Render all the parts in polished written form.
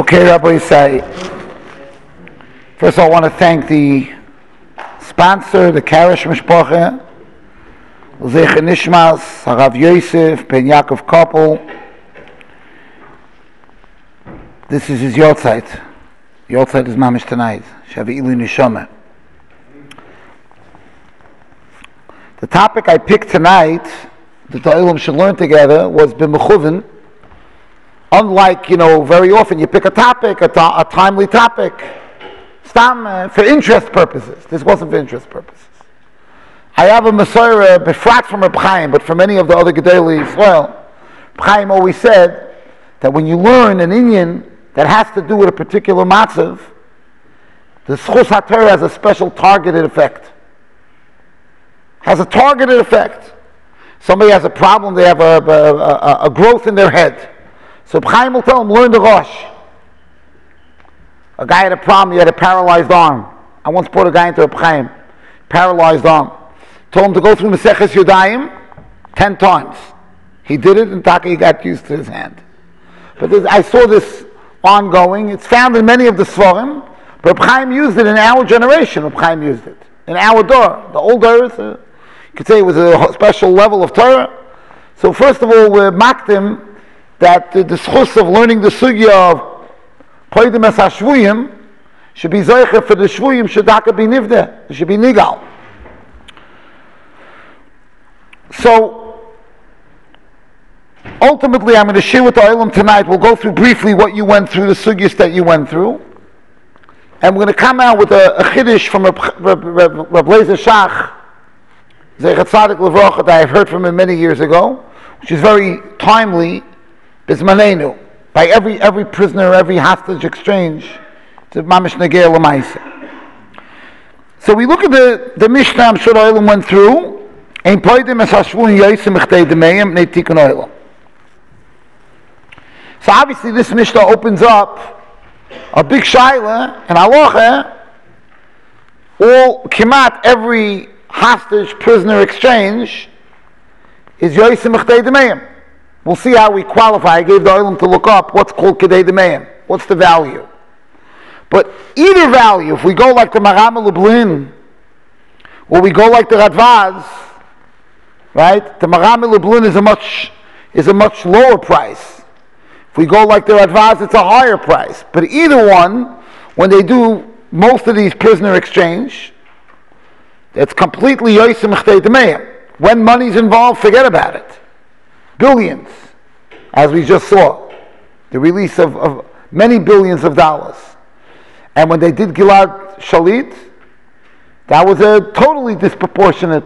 Okay, Rabbi Isai. First of all, I want to thank the sponsor, the Karish Mishpacha, Zecher Nishmas, Harav Yosef, Ben Yaakov Koppel. This is his Yortzeit. Yortzeit is mamish tonight. Shavi Ilu Nishama. The topic I picked tonight that the Olam should learn together was B'mechuven. Unlike, very often you pick a topic, a timely topic, stam, for interest purposes. This wasn't for interest purposes. I have a Masorah, befrat from Reb Chaim, but for many of the other Gedolei Yisrael, Reb Chaim always said that when you learn an inyan that has to do with a particular matzav, the Schus HaTorah has a special targeted effect. Has a targeted effect. Somebody has a problem, they have a growth in their head. So Chaim will tell him, learn the Rosh. A guy had a problem, he had a paralyzed arm. I once brought a guy into Chaim, paralyzed arm. Told him to go through Maseches Yodayim 10 times. He did it, and Taka he got used to his hand. But I saw this ongoing. It's found in many of the Svarim, but Chaim used it in our generation. Chaim used it in our door. The old Torah, you could say it was a special level of Torah. So first of all, we mocked him that the schus of learning the sugya of Poidim Es HaShvuyim should be Zoicher for the Shvuyim should be Nivdeh. It should be Nigal. So, ultimately I'm going to share with the Olam tonight. We'll go through briefly what you went through, the sugyas that you went through. And we're going to come out with a chiddush from Reb Leizer Shach, Zecher Tzadik Levracha, that I've heard from him many years ago, which is very timely. Bismanenu, by every prisoner, every hostage exchange, to mamish negei l'maisa. So we look at the Mishnah I'm sure Olam went through. Ein poidim es hashvun yoysim chtei demeim nei tikun Olam. So obviously this Mishnah opens up a big shaila and halacha. All kimat every hostage prisoner exchange is yoysim chtei demeim. We'll see how we qualify. I gave the Olam to look up what's called Kedei Demeim. What's the value? But either value, if we go like the Maram Lublin, or we go like the Radvaz, right? The Maram Lublin is a much lower price. If we go like the Radvaz, it's a higher price. But either one, when they do most of these prisoner exchange, it's completely Yosim Chtei Demeim. When money's involved, forget about it. Billions, as we just saw, the release of many billions of dollars. And when they did Gilad Shalit, that was a totally disproportionate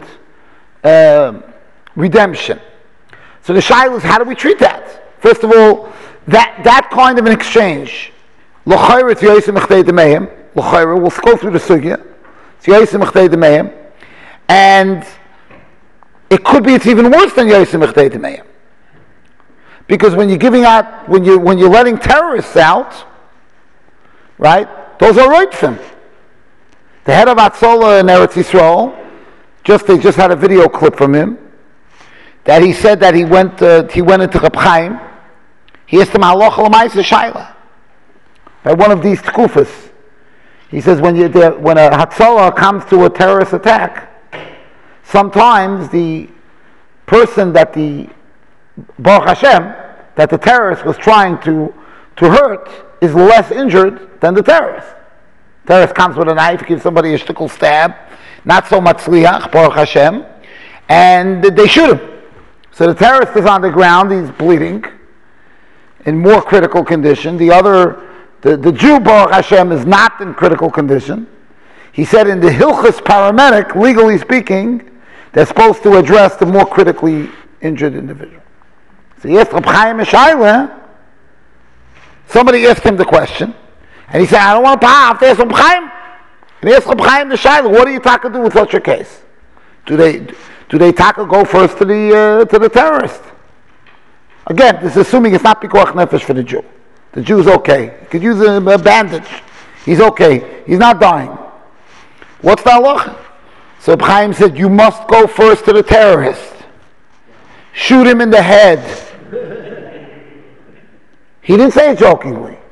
redemption. So the shaila is, how do we treat that? First of all, that kind of an exchange, l'chayra it's yosim chtei demeim, l'chayra, we'll go through the sugya, it's yosim chtei demeim, and it could be it's even worse than yosim chtei demeim. Because when you're giving out, when you're letting terrorists out, right? Those are roitzim. The head of Hatzolah in Eretz Yisrael, they just had a video clip from him that he said that he went into Reb Chaim. He asked him halacha l'maisa shaila by one of these tkufas. He says when a Hatzolah comes to a terrorist attack, sometimes the person that the Baruch Hashem, that the terrorist was trying to hurt, is less injured than the terrorist. Terrorist comes with a knife, gives somebody a shtickle stab, not so much liach, Baruch Hashem, and they shoot him. So the terrorist is on the ground, he's bleeding, in more critical condition. The Jew, Baruch Hashem, is not in critical condition. He said in the Hilchos paramedic, legally speaking, they're supposed to address the more critically injured individual. So he asked Reb Chaim a shaila. Somebody asked him the question, and he said, I don't want to have to ask Reb Chaim. And he asked Reb Chaim the shaila, what do you taka do with such a case? Do they taka go first to the terrorist? Again, this is assuming it's not pikuach nefesh for the Jew. The Jew's okay. He could use a bandage. He's okay. He's not dying. What's the halacha? So Reb Chaim said, you must go first to the terrorist. Shoot him in the head. He didn't say it jokingly.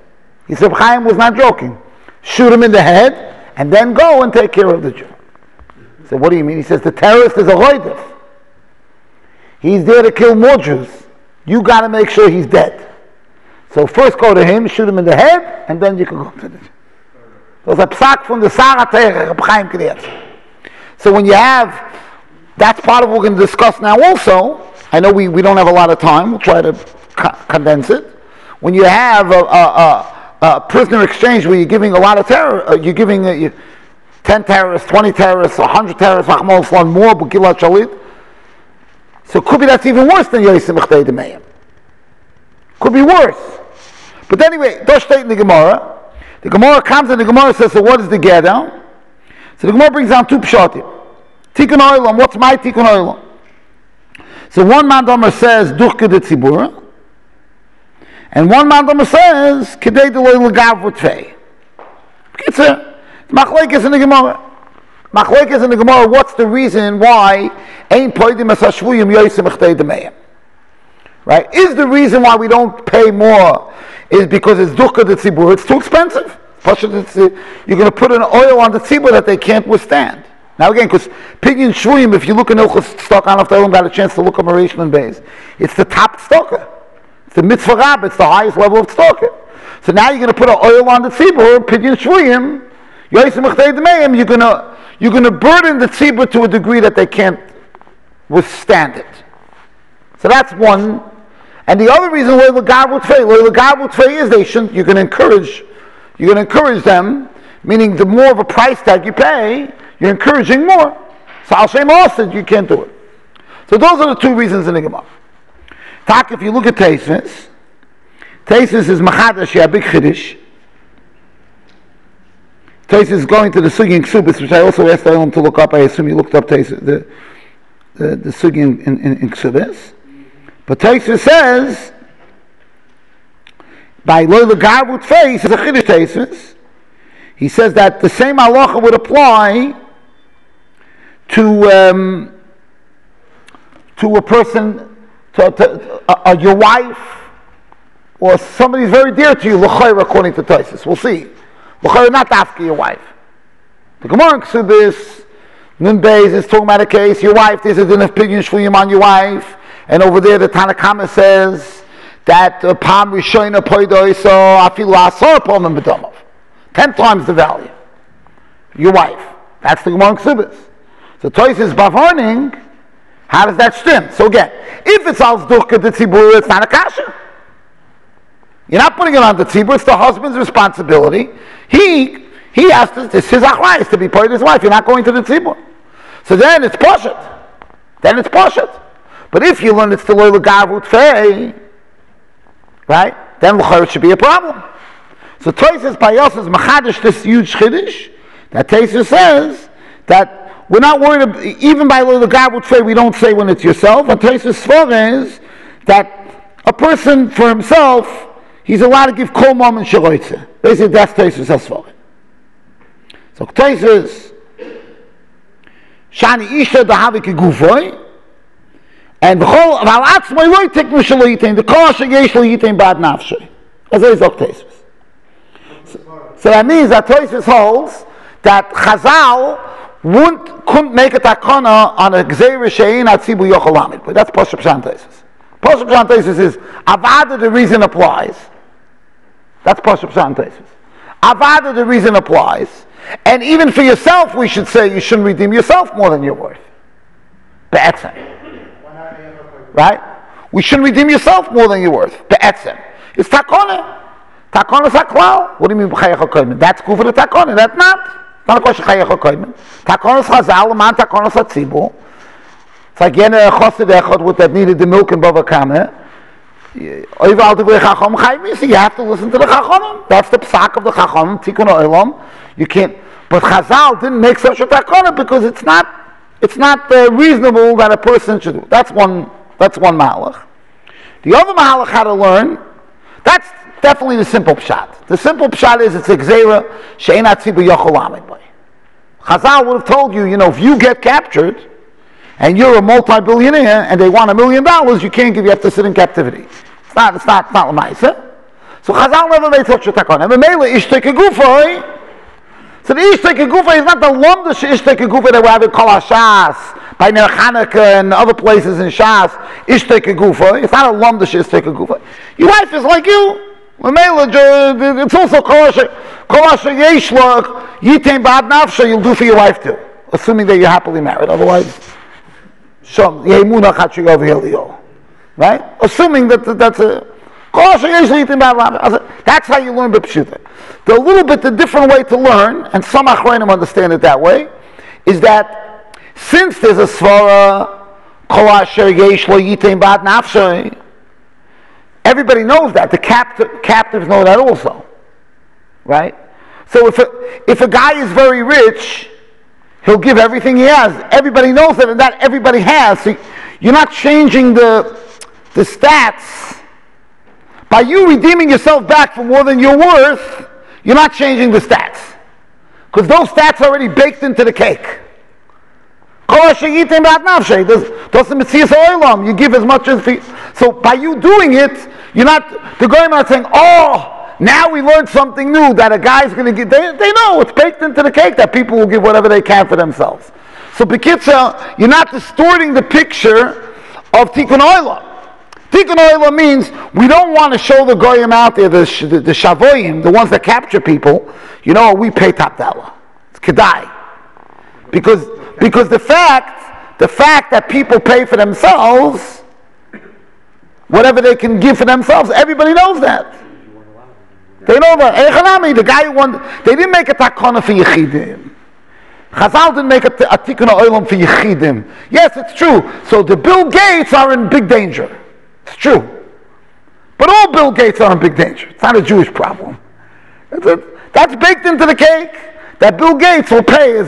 He said Chaim was not joking. Shoot him in the head, and then go and take care of the Jew. So what do you mean? He says the terrorist is a roidif. He's there to kill more Jews. You got to make sure he's dead. So first go to him, shoot him in the head, and then you can go to the Jew. So it's a psak from the Sarah Terech, Reb Chaim Kanievsky. So when you have, that's part of what we're going to discuss now also. I know we don't have a lot of time. We'll try to condense it. When you have a prisoner exchange where you're giving a lot of terror, you're giving 10 terrorists, 20 terrorists, 100 terrorists, more, but Gilad Shalit. So it could be that's even worse than Yosem Echdei D'Meim. Could be worse. But anyway, don't state in the Gemara. The Gemara comes and the Gemara says, so what is the get down? So the Gemara brings down two pshatim. Tikkun Olam, what's my Tikkun Olam? So one Mandomer says, Duch Kedei Tzibura. And one Mandomer says, Kedei D'Lo L'Gav V'Tfei. It's a Machlekes in the Gemara. Machlekes in the Gemara, what's the reason why Ein Poidim Es HaShvuyim Yosem Echdei D'Meim? Right? Is the reason why we don't pay more is because it's Duch Kedei Tzibura, it's too expensive. You're going to put an oil on the tzibur that they can't withstand. Now again, because Pidyon Shvuyim, if you look in Ilchus Stokan, after I got a chance to look at Maration and Beis, it's the top stoker. It's the mitzvah rab, it's the highest level of stoker. So now you're going to put an oil on the tzibur, Pidyon Shvuyim, Yosem Echdei D'Meim, you're going to burden the tzibur to a degree that they can't withstand it. So that's one. And the other reason why the Gavul Tfei is you're going to encourage them, meaning the more of a price tag you pay, you're encouraging more. So Al Shem said you can't do it. So those are the two reasons in the Gemara. Tak, if you look at Taisus is Machadash, yeah, big Chiddush. Taisus is going to the Sugi in Ksubis, which I also asked Elam to look up. I assume you looked up Taisus, the Sugi in Ksubis. But Taisus says, by Loila Garvut face is a Chiddush Taisus. He says that the same halacha would apply to a person, to your wife, or somebody who's very dear to you, l'chayra, according to Taisus. We'll see. L'chayra, not after your wife. The Gemara in Ksubis, Nun Beis is talking about a case, your wife, there's a din of Pidyon Shvuyim on your wife, and over there the Tanakama says that Pam Rishoyna Poidoiso Afilu Asor Pomim B'Domov. 10 times the value. Your wife. That's the Gemara in Ksubis. So Toys is Bavarning, how does that stem? So again, if it's Al Zduchka the Tzibur, it's not a kasha. You're not putting it on the Tzibur, it's the husband's responsibility. He has to, it's his achrayus to be part of his wife. You're not going to the Tzibur. So then it's Poshet. But if you learn it's the Loila Gavut Fei, right, then it should be a problem. So Toysus by us is Machadish, this huge Chiddush, that Toysus says that we're not worried about, even by Loila Gavut Fei, we don't say when it's yourself. And Toysus' svara is that a person for himself, he's allowed to give Kol Mom and Sheroitze. Basically, that's Toysus' svara. So Toysus, Shani Isha Dahavik Gufoy, and the whole of Al-Atzmai Loi Tiknu Shelo Yitain, the Kol Asher Yesh Lo Yitain Bad Nafshay. As is Toysus. So that means that Toysus holds that Chazal couldn't make a takana on a Gzeir Shein Atzibu Yochel Lamed. But that's Poshup Shan Toysus. Poshup Shan Toysus is Avada, the reason applies. That's Poshup Shan Toysus. Avada, the reason applies. And even for yourself, we should say you shouldn't redeem yourself more than you're worth. Be'etzem. Right? We shouldn't redeem yourself more than you're worth. Be'etzem. It's takana. Takana is haklal. What do you mean b'chayach hakoymen? That's good for the takana. That's not. It's not a question of chayach hakoymen. Takana is chazal, man takana is hatzibur. It's like yene chosed echad with that needed the milk and bava kame. You have to listen to the chachamim. That's the psak of the chachamim. Tikkun olam. You can't. But Chazal didn't make such a takana because it's not reasonable that a person should do. That's one mahalach. The other mahalach how to learn. That's definitely the simple pshat. The simple pshat is it's a gzeira she'ein atzibu yochel lamed by. Chazal would have told you, if you get captured and you're a multi-billionaire and they want $1 million, you have to sit in captivity. It's not l'maisa. So Chazal never made such a takana. And Mele Ishtei Kegufoi. So the Ishtei Kegufoi is not the Lomdish Ishtei Kegufoi that we have in Kol HaShas, by Ner Chanukah and other places in Shas. Ishtei Kegufoi. It's not a Lomdish Ishtei Kegufoi. Your wife is like you. It's also Kol Asher Yesh Lo Yitain Ba'ad Nafsha. You'll do for your wife too, assuming that you're happily married. Otherwise, Shom Yemunah Chatshi Over Helio. Right? Assuming that's a that's how you learn B'Pshuta. The little bit, the different way to learn, and some Achronim understand it that way, is that since there's a Svara, Kol Asher Yesh Lo Yitain Ba'ad Nafsha, everybody knows that. The captives know that also. Right? So if a guy is very rich, he'll give everything he has. Everybody knows that, and that everybody has. So you're not changing the stats. By you redeeming yourself back for more than you're worth, you're not changing the stats. Because those stats are already baked into the cake. You give as much as... So by you doing it, you're not... The Goyim are saying, oh, now we learned something new that a guy's going to give... They know it's baked into the cake that people will give whatever they can for themselves. So B'kitza, you're not distorting the picture of Tikkun Olam. Tikkun Olam means we don't want to show the Goyim out there, the Shavoyim, the ones that capture people, you know, we pay top dollar. It's Kedai. Because the fact that people pay for themselves, whatever they can give for themselves, everybody knows that. They know that. The guy who won, they didn't make a takana for Yechidim. Chazal didn't make a Tikkun Olam for Yechidim. Yes, it's true. So the Bill Gates are in big danger. It's true. But all Bill Gates are in big danger. It's not a Jewish problem. That's baked into the cake. That Bill Gates will pay.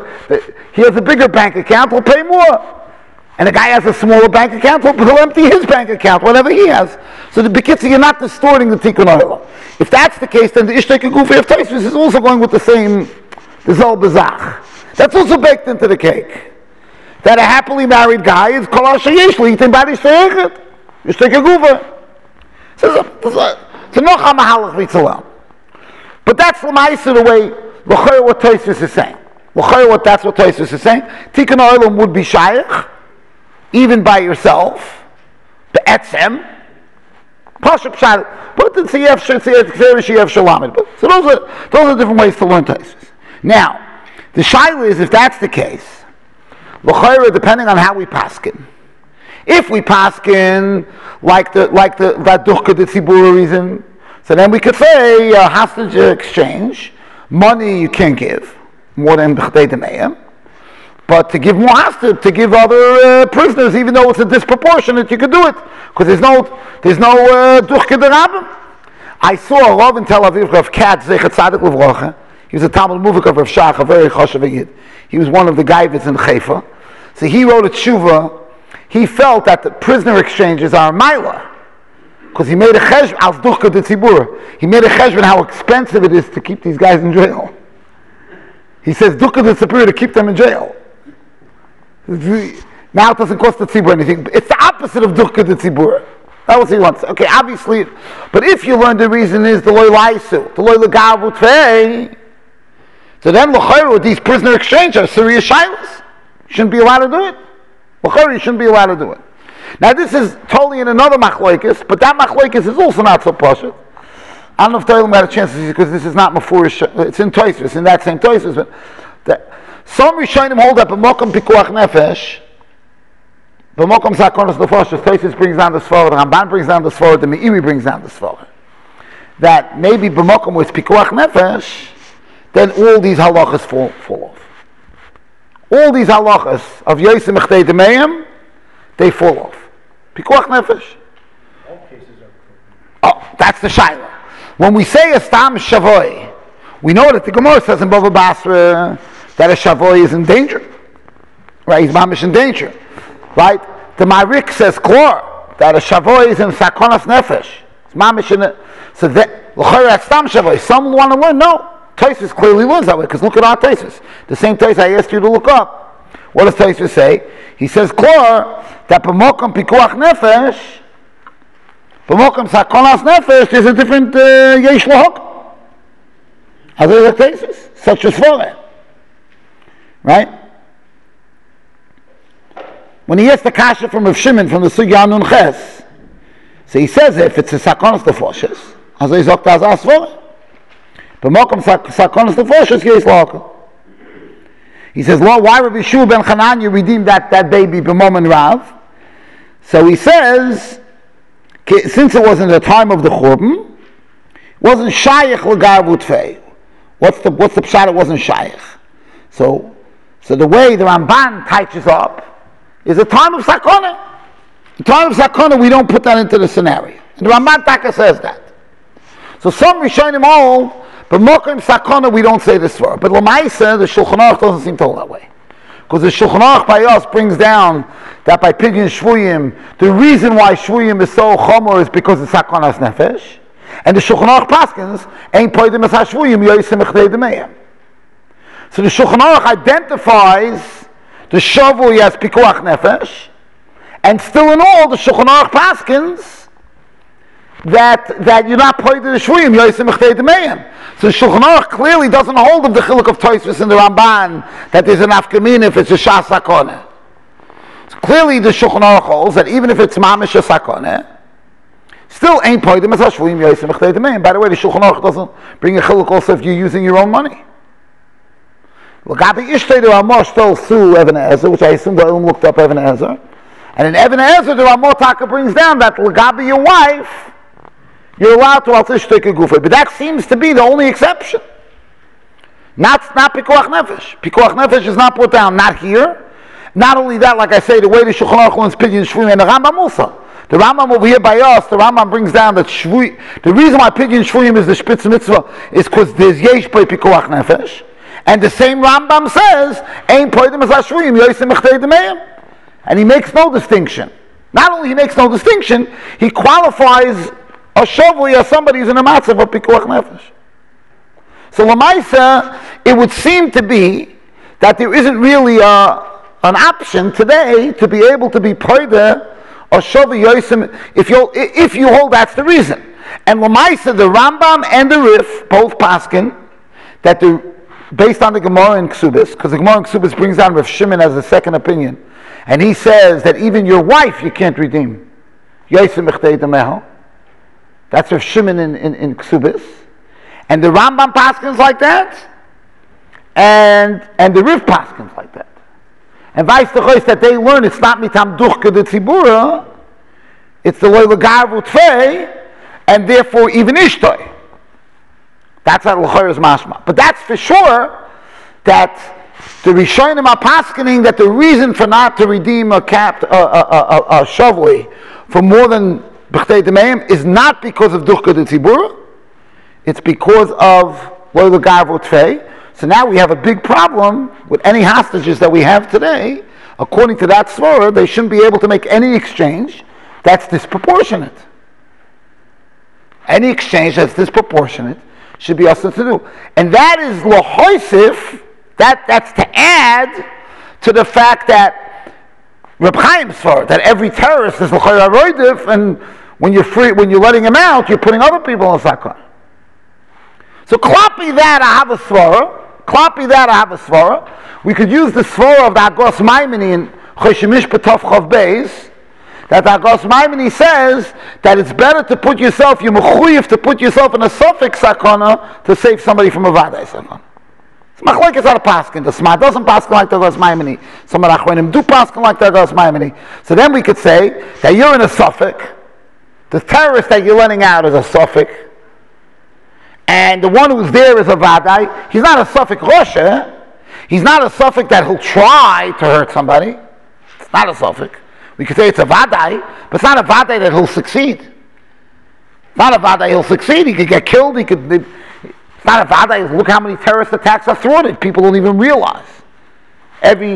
He has a bigger bank account, will pay more. And the guy has a smaller bank account, he'll empty his bank account, whatever he has. So the B'kitza, you're not distorting the Tikkun Olam. If that's the case, then the Ishtei Kegufoi of Tosfos is also going with the same, the Zol Bezach. That's also baked into the cake. That a happily married guy is Kol Asher Yesh Lo Yitain Ba'ad Nafsha. Ishtei Kegufoi. So Nocha Mahalach Vitzalam. But that's L'maisa the way L'chayr what Tosfos is saying. L'chayr that's what Tosfos is saying. Tikkun Olam would be Shaykh, even by yourself. Be'etzem. Pashup Shad. But it's Yev Shalamid. So those are different ways to learn Tosfos. Now, the Shaila is, if that's the case, L'chayr, depending on how we paskin. If we paskin like the Duchka de Tzibura reason, so then we could say hostage exchange, money you can't give more than B'chdei Demeim, but to give more hostage, to give other prisoners, even though it's a disproportionate, you could do it because there's no Duchka de Rabbim. I saw a Rav in Tel Aviv, Rav Katz Zechat Tzadik L'Vrocha. He was a Talmud Muvik of Rav Shach, a very choshev yid. He was one of the Gaivits in Haifa. So he wrote a tshuva. He felt that the prisoner exchanges are a maila, because he made a cheshbon al duchka de tzibur. He made a cheshbon how expensive it is to keep these guys in jail. He says duchka de tzibur to keep them in jail. Now it doesn't cost the tzibur anything. It's the opposite of duchka de tzibur. That was what he wants. Okay, obviously, but if you learn the reason is the loy laisu, the loy legavu tvei, so then l'chayru, these prisoner exchanges are serious shilas. You shouldn't be allowed to do it. You shouldn't be allowed to do it. Now this is totally in another machlokes, but that machlokes is also not so pashut. I don't know if Toilim had a chance to see because this is not mafurish. It's in Tosfos, in that same Tosfos. But some Rishonim hold up a mokum pikuach nefesh, but mokum sakonos nefesh. Tosfos brings down the Sforah, the Ramban brings down the Sforah, the Meiri brings down the Sforah. That maybe b'mokum with pikuach nefesh, then all these halachas fall off. All these halachas of Yosem Echdei Demeim, they fall off. Pikuach nefesh. All cases are. Oh, that's the shaila. When we say a stam shavoi, we know that the Gemara says in Bava Basra that a shavoi is in danger. Right? He's mamish in danger. Right? The Marik says klor that a shavoi is in sakonas nefesh. It's mamish in it. So that l'chayr stam shavoi. Some want to learn. No. Tosfos clearly learns that way, because look at our Tosfos. The same Tosfos I asked you to look up. What does Tosfos say? He says, "Klor that b'mokom pikuach nefesh B'mokum sakonas nefesh, there's a different yesh lahok. Other cases, such as Svore. Right? When he gets the kasha from Rav Shimon from the Sugya Nun Ches, so he says if it's a sakonas nefoshes, as he zokt as Svore. B'mokum sakonas nefoshes yesh lahok. He says, "Well, why Rabbi Shua ben Chananya redeemed that baby b'momen rav?" So he says, since it wasn't the time of the Churban, it wasn't Shayach l'garvu tfei. What's the pshat? It wasn't Shayach. So the way the Ramban touches up is a time of Sakona. In time of Sakona, we don't put that into the scenario. And the Ramban Taka says that. So some Rishonim hold, but Mokim Sakona, we don't say this for. But Lamaisa, the Shulchan Aruch doesn't seem to hold that way. Because the Shulchan Aruch by us brings down that by pidyon shvuyim, the reason why shvuyim is so chomer is because it's sakonas nefesh, and the Shulchan Aruch paskins ain't poidim as hashvuyim yoysim echdei demeyim. So the Shulchan Aruch identifies the shavui as pikuach nefesh, and still in all the Shulchan Aruch paskins that you're not poidim the shvuyim yoysim echdei demeyim. So the Shulchan Aruch clearly doesn't hold of the chiluk of Tosfos in the Ramban that there's an afkamin if it's a shas sakonah. Clearly, the Shulchan Aruch holds that even if it's mamish a sakoneh, still ain't poidim as hashvuyim yoysim echdei demeyim. By the way, the Shulchan Aruch doesn't bring a chiluk also if you're using your own money. L'gabi ishtei the Ramah stole through Even Ezer, which I assume the Ilm looked up Even Ezer, and in Even Ezer the Ramah Taka brings down that l'gabi your wife, you're allowed to al tishtei kegufay, but that seems to be the only exception. Not pikuach nefesh. Pikuach nefesh is not put down. Not here. Not only that, like I say, the way the Shulchan Aruch learns pidyon shvuyim and the Rambam also. The Rambam over here by us, the Rambam brings down that shvuyim. The reason why pidyon shvuyim is the spitz mitzvah is because there's yesh by pikuach nefesh, and the same Rambam says ain't poidim as hashvuyim yoysim echdei demeyim, and he makes no distinction. Not only he makes no distinction, he qualifies a shavui as somebody who's in a matzav of pikuach nefesh. So Lamaisa, it would seem to be that there isn't really an option today to be able to be poida or shavu yosim if you hold that's the reason. And Lamaisa, the Rambam and the Rif both paskin that based on the Gemara in Ksubis, because the Gemara in Ksubis brings down Rav Shimon as a second opinion, and he says that even your wife you can't redeem. Yosim echdei demeho. That's Rav Shimon in Ksubis, and the Rambam paskins like that, and the Rif paskins like that. And vice versa, that they learn it's not mitam duchke de tzibura, it's the loy legarvu tfei, and therefore even ishtoi. That's how l'chor is mashma. But that's for sure that the Rishonim are paskening that the reason for not to redeem a shavui for more than b'chtei demeim is not because of duchke de tzibura, it's because of loy legarvu tfei. So now we have a big problem with any hostages that we have today. According to that svara, they shouldn't be able to make any exchange that's disproportionate. Any exchange that's disproportionate should be us to do. And that is lohoisif, that's to add to the fact that Reb Chaim svara, that every terrorist is l'chayra roidif, and when you're letting him out, you're putting other people in sakon. So klapi that I have a svara. We could use the svara of the Agos Maimoni in Choshemish B'Tov Chav Beis, that the Agos Maimoni says that it's better to put yourself, you're mechuyev to put yourself in a suffix sakana to save somebody from a vadai sakana. It's machlokes out of paskin. The Sma doesn't paskin like the Agos Maimoni. Some of the Achronim do paskin like the Agos Maimoni. So then we could say that you're in a suffix. The terrorist that you're letting out is a suffix. And the one who's there is a vadai. He's not a suffix rosha. He's not a suffix that he'll try to hurt somebody. It's not a suffix. We could say it's a vadai, but it's not a vadai that he'll succeed. It's not a vadai he'll succeed. He could get killed. It's not a vadai. Look how many terrorist attacks are thwarted. People don't even realize. Only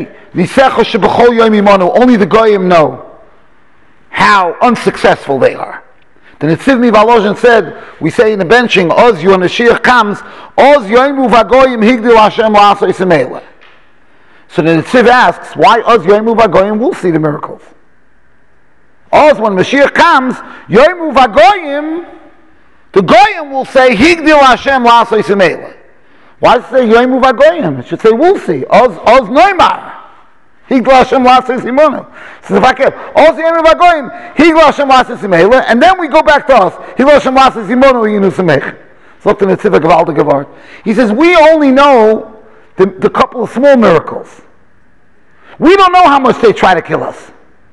the goyim know how unsuccessful they are. The Netziv Mivalozhin said, we say in the benching, Oz when the Shiach comes, Oz yoimu vagoyim higdil Hashem la'asoi semeila. So the Netziv asks, why Oz yoimu vagoyim will see the miracles? Also, when Mashiach comes, Yoimu Vagoyim, the Goyim will say, Higdil Hashem La'asei Simela. Why does it say Yoimu Vagoyim? It should say, we'll see. Oz Neymar. Higdil Hashem La'asei Simona. So if I can, Oz Yoimu Vagoyim, Higdil Hashem La'asei Simela, and then we go back to us, Higdil Hashem La'asei Simona, Yinu Semech. So look to the Tzivah Gavalda Gavart. He says, we only know the couple of small miracles. We don't know how much they try to kill us.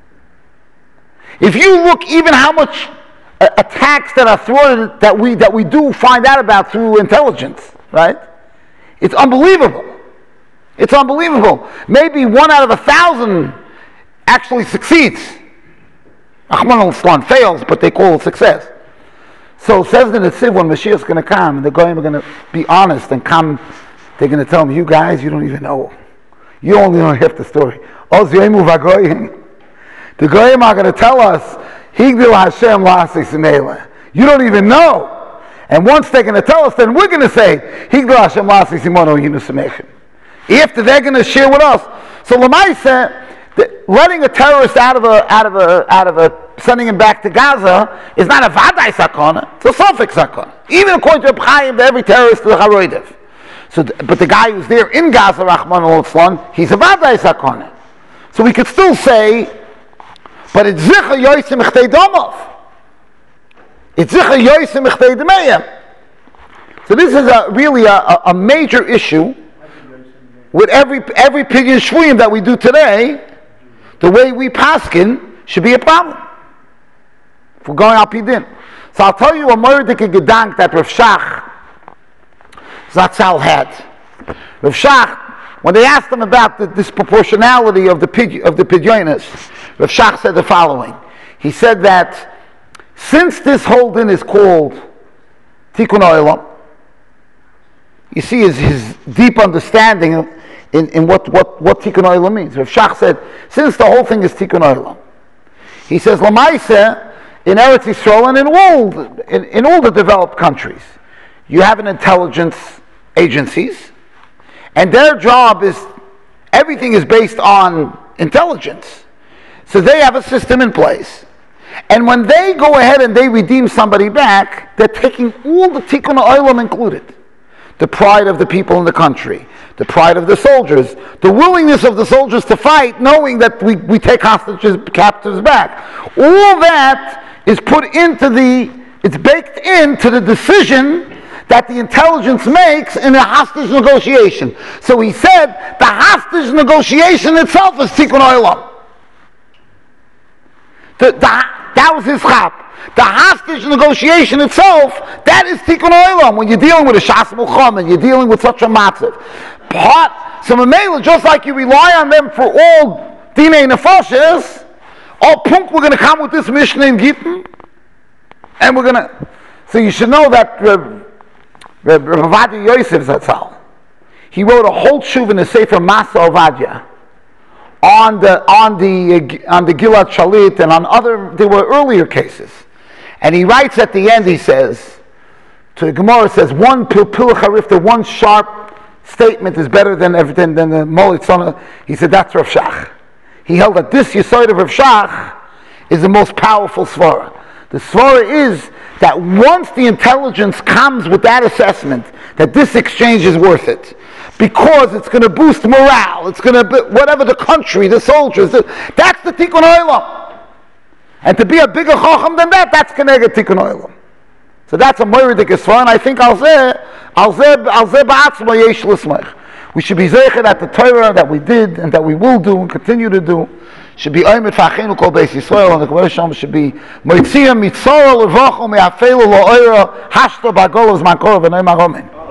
If you look even how much attacks that are thwarted that we do find out about through intelligence, right? It's unbelievable. It's unbelievable. Maybe 1 out of 1,000 actually succeeds. Rahman al-Islam fails, but they call it success. So says the Netziv, when Mashiach's going to come, and the Goyim are going to be honest and come, they're going to tell him, you guys, you don't even know. You only know half the story. The Goyim are going to tell us, Higdil Hashem La'asei Simela. You don't even know. And once they're going to tell us, then we're going to say, Higdil Hashem La'asei Simona Yinu Semechem. After they're going to share with us. So Lamaisa, letting a terrorist out of a sending him back to Gaza is not a Vadai Sakona, it's a Sophic Sakona. Even according to Chaim, every terrorist is a Haroidev. So, but the guy who's there in Gaza, Rahman al-Islam, he's a Vadai Sakona. So we could still say, but it's Zicha Yoisim Chtei Domov. It's Zicha Yoisim Chtei Demeyim. So this is really a major issue with every Pidyon Shvuyim that we do today. The way we paskin should be a problem. If we're going al Pidin. So I'll tell you a Moedik Gedank that Rav Shach Zatzal had. Rav Shach, when they asked him about the disproportionality of the Pidyonis, Rav Shach said the following. He said that since this whole din is called Tikkun Olam, you see his deep understanding in what Tikkun Olam means. Rav Shach said, since the whole thing is Tikkun Olam, he says, Lamaisa, in Eretz Yisrael and in all the developed countries, you have an intelligence agencies, and their job is, everything is based on intelligence. So they have a system in place. And when they go ahead and they redeem somebody back, they're taking all the Tikkun Olam included. The pride of the people in the country, the pride of the soldiers, the willingness of the soldiers to fight, knowing that we take hostages, captives back. All that is it's baked into the decision that the intelligence makes in a hostage negotiation. So he said, the hostage negotiation itself is Tikkun Olam. That was his chap. The hostage negotiation itself, that is Tikkun Olam. When you're dealing with a Shas Milchama, you're dealing with such a matzav. So Mamela, just like you rely on them for all Dinei Nefashis, Punk, we're going to come with this Mishnah in Gittin, and we're going to... So you should know that Rav Ovadia Yosef Zatzal, he wrote a whole tshuva in the Sefer Masa Ovadia on the Gilad Shalit and on there were earlier cases. And he writes at the end, he says, to the Gemara says, one pilpil charifta, one sharp statement is better than the Molitzona. He said, that's Rav Shach. He held that this Yesod of Rav Shach is the most powerful svara. The svara is that once the intelligence comes with that assessment, that this exchange is worth it, because it's going to boost morale, it's going to, whatever the country, the soldiers, that's the Tikkun Olam. And to be a bigger chacham than that, that's Keneged Tikkun Olam. So that's a moiridik svara, and I think al zeh ba'atzma yesh l'smech. We should be zeichet at the Torah that we did and that we will do and continue to do. Should be oimet fachenu kol beis Yisrael, and the Gemara Shalom should be moitzia mitzora levacho me'afelu lo'oira hashto ba'golav zman korov v'noy maromen.